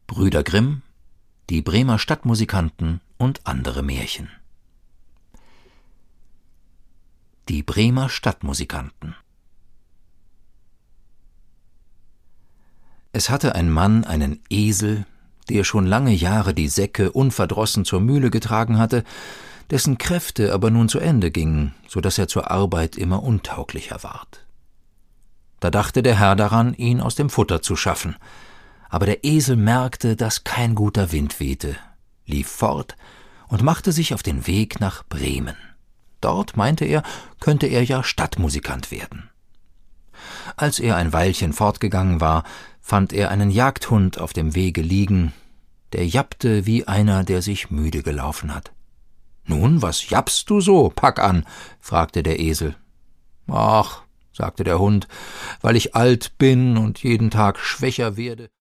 Brüder Grimm, die Bremer Stadtmusikanten und andere Märchen. Die Bremer Stadtmusikanten. Es hatte ein Mann einen Esel, der schon lange Jahre die Säcke unverdrossen zur Mühle getragen hatte, dessen Kräfte aber nun zu Ende gingen, so daß er zur Arbeit immer untauglicher ward. Da dachte der Herr daran, ihn aus dem Futter zu schaffen, aber der Esel merkte, daß kein guter Wind wehte, lief fort und machte sich auf den Weg nach Bremen. Dort, meinte er, könnte er ja Stadtmusikant werden. Als er ein Weilchen fortgegangen war, fand er einen Jagdhund auf dem Wege liegen, der jappte wie einer, der sich müde gelaufen hat. »Nun, was jappst du so, pack an?« fragte der Esel. »Ach«, sagte der Hund, »weil ich alt bin und jeden Tag schwächer werde.«